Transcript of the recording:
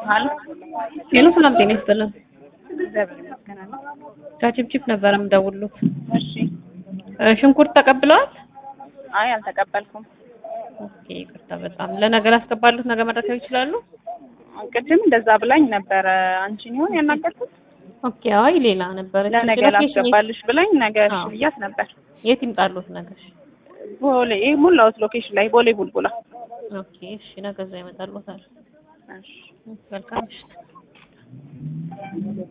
ሀሎ ሄሎ ሰላም ጤና ይስጥልን። እግዚአብሔር ይመስገን። ከቺፕቺፕ ነበር የምደውሉት። እሺ። ሽንኩርት ተቀብለዋል? አይ አልተቀበልኩም። ኦኬ ይቅርታ በጣም ለነገር አስገባሉት ነገ መረከብ ይችላሉ? ቅድም እንደዛ ብላኝ ነበረ። አንቺን ይሆን ያናገርኩት? ኦኬ አይ ሌላ ነበር። ለነገ ላስገባልሽ ብላኝ ነገ እሺ ብያት ነበር። የት ይምጣሉት ነገር? ቦሌ ሙላውት ሎኬሽን ላይ ቦሌ ቡልቡላ። ኦኬ እሺ ነገ እዛ ይመጣሉታል። እሺ መልካም እሺ